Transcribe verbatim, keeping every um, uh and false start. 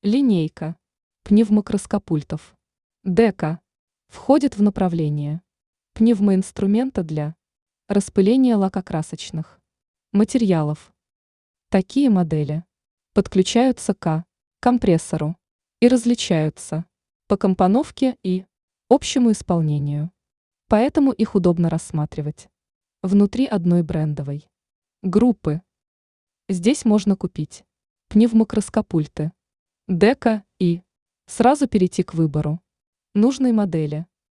Линейка пневмокроскопультов. Дека входит в направление пневмоинструмента для распыления лакокрасочных материалов. Такие модели подключаются к компрессору и различаются по компоновке и общему исполнению. Поэтому их удобно рассматривать внутри одной брендовой группы. Здесь можно купить пневмокроскопульты Дека и сразу перейти к выбору нужной модели.